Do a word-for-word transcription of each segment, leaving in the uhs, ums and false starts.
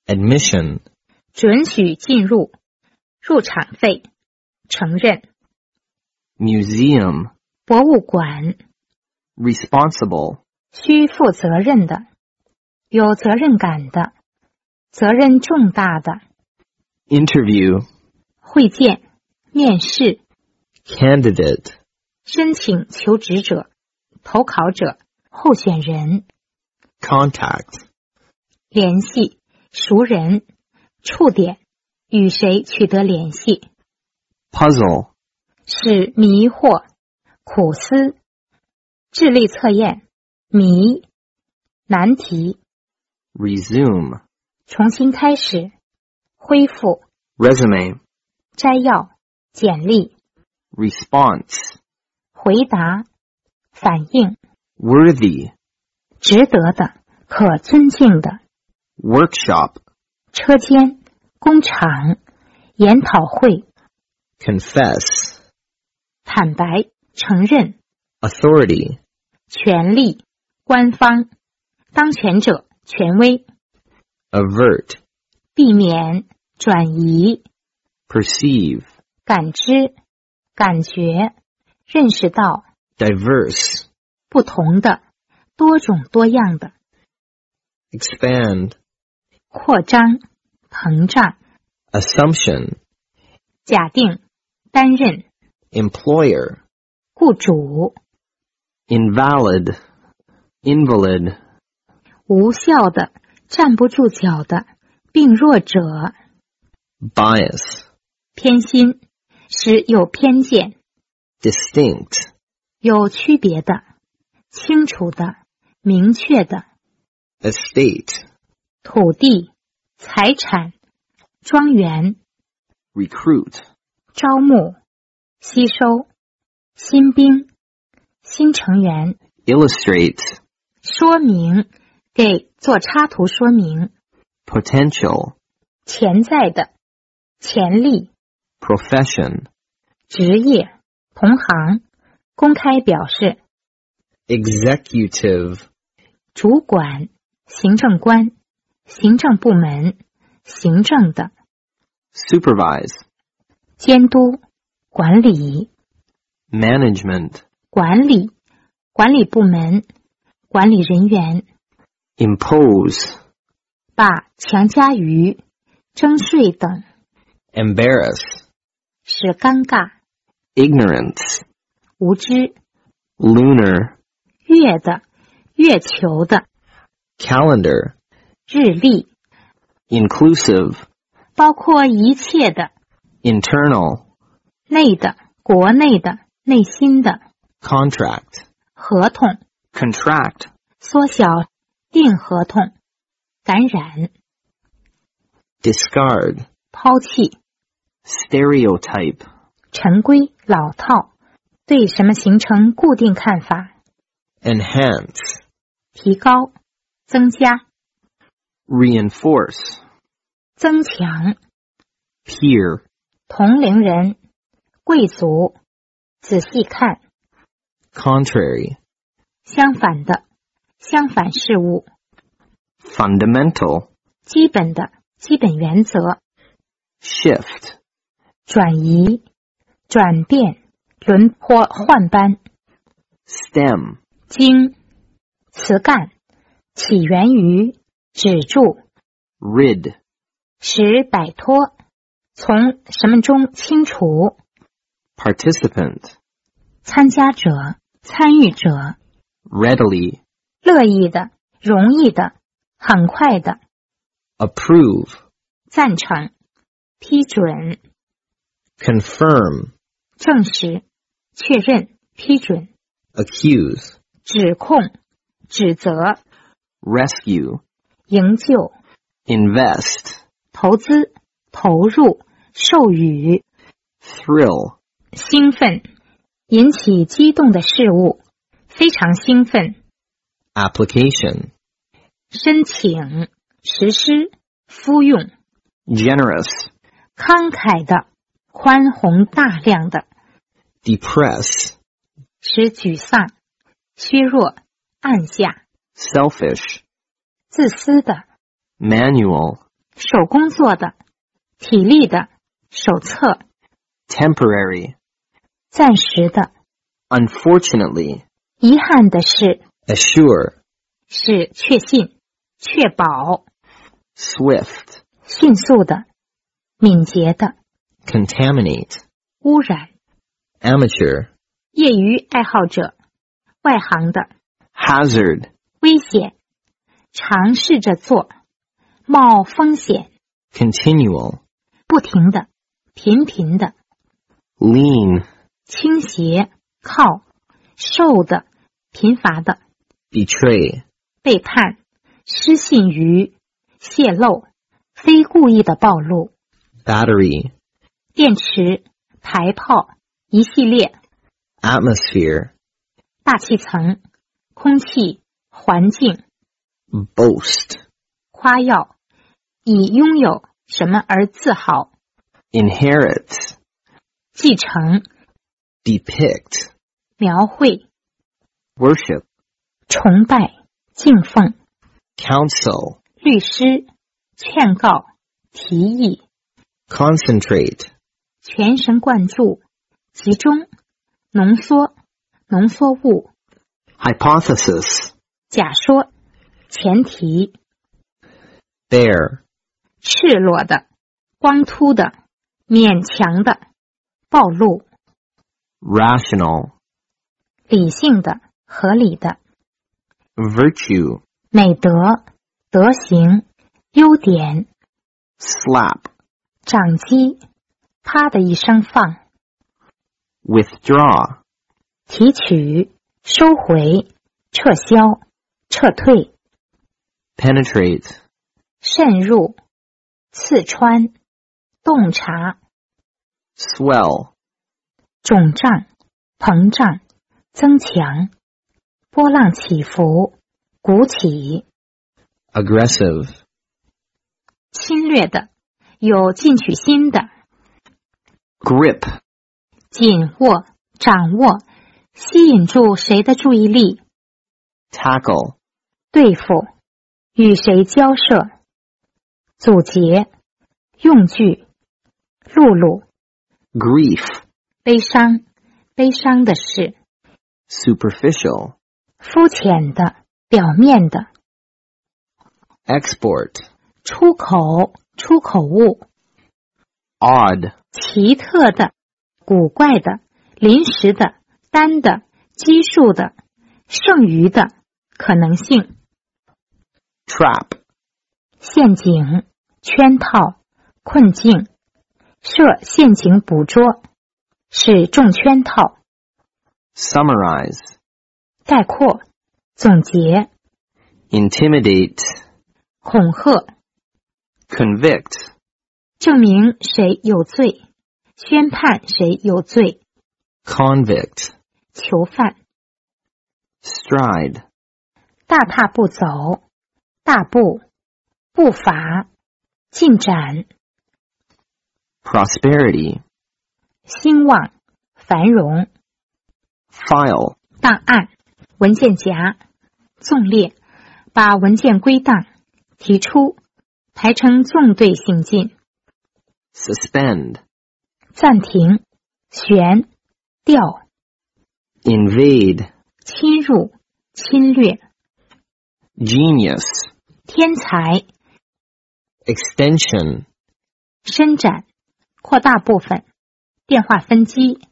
admission, 准许进入，入场费，承认。 museum, 博物馆， responsible, 需负责任的，有责任感的，责任重大的。 interview, 会见，面试， candidate, 申请求职者，投考者，候选人。 contact, 联系，熟人，触点，与谁取得联系。 puzzle, 是迷惑，苦思，智力测验，谜，难题。 resume, 重新开始，恢复， resume, 摘要，简历， response, 回答，反应， worthy, 值得的，可尊敬的。 workshop, 车间，工厂，研讨会， confess, 坦白，承认， authority, 权利，官方，当权者，权威， avert, 避免，转移， perceive, 感知，感觉，认识到， diverse, 不同的，多种多样的。 expand, 扩张，膨胀， assumption, 假定，担任， employer, 雇主， invalid, invalid, 无效的，站不住脚的，病弱者。 bias, 偏心，使有偏见， distinct, 有区别的，清楚的，明确的。 estate, 土地，财产，庄园， recruit, 招募，吸收，新兵，新成员， illustrate, 说明，给做插图说明， potential, 潜在的，潜力， profession, 职业，同行，公开表示， executive, 主管，行政官，行政部门，行政的， supervise, 监督，管理， management, 管理，管理部门，管理人员， impose, 把强加于，征税等， embarrass, 使尴尬， ignorance, 无知， lunar, 月的，月球的， calendar, 日历， inclusive, 包括一切的， internal, 内的，国内的，内心的， contract, 合同， contract, 缩小，订合同，感染， discard, 抛弃， stereotype, 陈规，老套，对什么形成固定看法， enhance, 提高，增加， reinforce, 增强， peer, 同龄人，贵族，仔细看， contrary, 相反的，相反事物， fundamental, 基本的，基本原则， shift, 转移，转变，轮廓换班， stem, 经，词干，起源于，止住， rid, 使摆脱，从什么中清除， participant, 参加者，参与者， readily, 乐意的，容易的，很快的， approve, 赞成，批准， confirm, 证实，确认，批准， accuse, 指控，指责， rescue, 营救， invest, 投资，投入，授予， thrill, 兴奋，引起激动的事物，非常兴奋， application, 申请，实施，敷用， generous, 慷慨的，宽宏大量的， depress, 使沮丧，削弱，按下， selfish, 自私的， manual, 手工做的，体力的，手册， temporary, 暂时的， unfortunately, 遗憾的是， assure, 是确信，确保， swift, 迅速的，敏捷的， contaminate, 污染， amateur, 业余爱好者，外行的， hazard, 危险，尝试着做，冒风险， continual, 不停的，频频的， lean, 倾斜，靠，瘦的，贫乏的， betray, 背叛，失信于，泄露，非故意的暴露， battery, 电池，排炮，一系列， atmosphere, 大气层，空气，环境， boast, 夸耀，以拥有什么而自豪， inherit, 继承， depict, 描绘， worship, 崇拜，敬奉， counsel, 律师，劝告，提议， concentrate, 全神贯注，集中，浓缩，浓缩物， hypothesis, 假说，前提， bare, 赤裸的，光秃的，勉强的，暴露， rational, 理性的，合理的， virtue, 美德，德行，优点， slap, 掌机，啪的一声放， withdraw, 提取，收回，撤销，撤退， penetrate, 渗入，刺穿，洞察， swell, 肿胀，膨胀，增强，波浪起伏，鼓起， aggressive, 侵略的，有进取心的， grip, 紧握，掌握，吸引住谁的注意力， tackle, 对付，与谁交涉，阻截，用具，露露， grief, 悲伤，悲伤的事， superficial, 肤浅的，表面的， export, 出口，出口物， odd, 奇特的，古怪的，临时的，单的，奇数的，剩余的，可能性， trap, 陷阱，圈套，困境，设陷阱捕捉，使中圈套， summarize, 概括，总结， intimidate, 恐吓， convict, 证明谁有罪，宣判谁有罪， convict, 囚犯， stride, 大踏步走，大步，步伐，进展， prosperity, 兴旺，繁荣， file, 档案，文件夹，纵列，把文件归档，提出，排成纵队行进， suspend, 暂停，悬，调， invade, 侵入，侵略， genius, 天才， extension, 伸展，扩大部分，电话分机，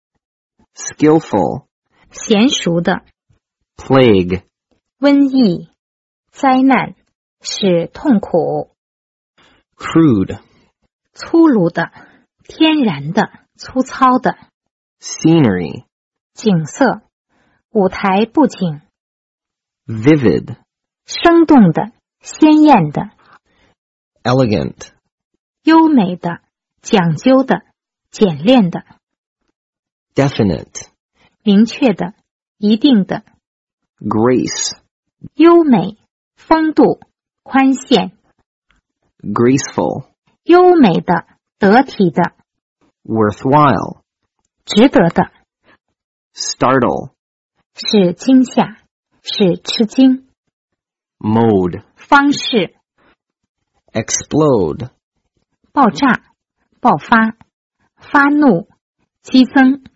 skillful, 娴熟的， plague, 瘟疫，灾难，使痛苦， crude, 粗鲁的，天然的，粗糙的， scenery, 景色，舞台布景， vivid, 生动的，鲜艳的， elegant, 优美的，讲究的，简练的， definite, 明确的，一定的， grace, 优美，风度，宽限， graceful, 优美的，得体的， worthwhile, 值得的， startle, 是惊吓，是吃惊， mode, 方式， explode, 爆炸、爆发、发怒、激增。